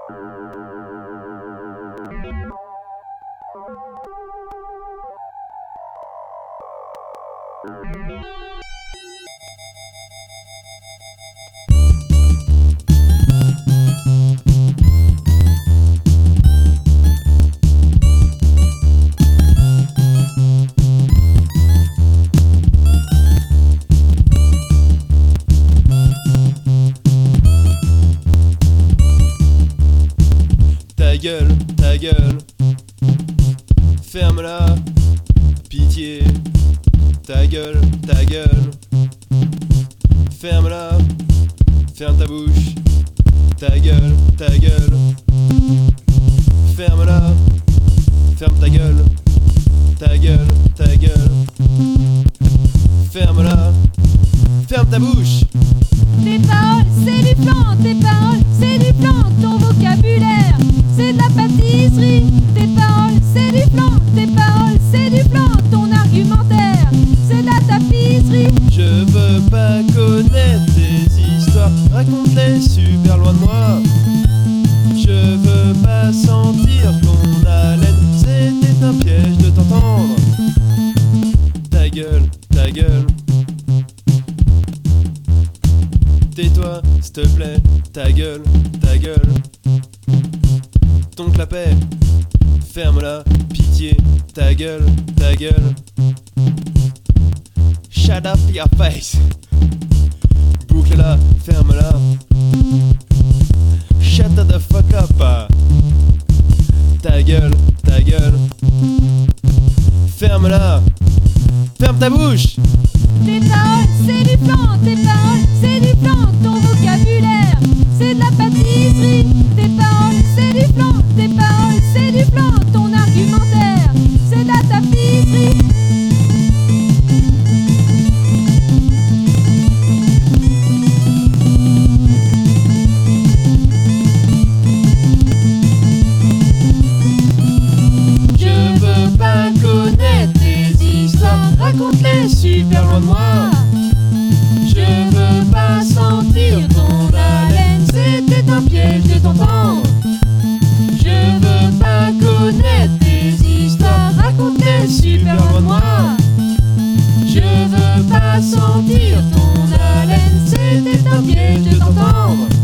Ta gueule, ferme-la, pitié. Ta gueule, ferme-la, ferme ta bouche. Ta gueule, ferme-la, ferme ta gueule. Ta gueule, ferme-la, ferme ta bouche. Tes paroles, c'est du flan, tes paroles, c'est du flan, ton vocabulaire, c'est de la pâtisserie. Tes paroles, c'est du flan, tes paroles, c'est du flan, ton argumentaire, c'est de la tapisserie. Je veux pas connaître tes histoires, raconte-les super loin de moi. Je veux pas sentir ton haleine, c'était un piège de t'entendre. Ta gueule, tais-toi, s'il te plaît, ta gueule. Ton clapet, ferme-la, pitié, ta gueule. Shut up your face. Boucle-la, ferme-la. Shut the fuck up. Ta gueule. Ferme-la. Ferme ta bouche. Tes paroles, c'est du flan, tes paroles, c'est du flan, ton vocabulaire, c'est de la pâtisserie. Tes paroles, c'est du flan, tes paroles, c'est du flan, ton argumentaire, c'est de la tapisserie. Je veux pas connaître tes histoires, raconte-les super loin de moi. Je veux pas sentir ton haleine, c'était un piège de t'entendre. Je veux pas connaître tes histoires, raconte-les super loin de moi. Je veux pas sentir ton haleine, c'était un piège de t'entendre.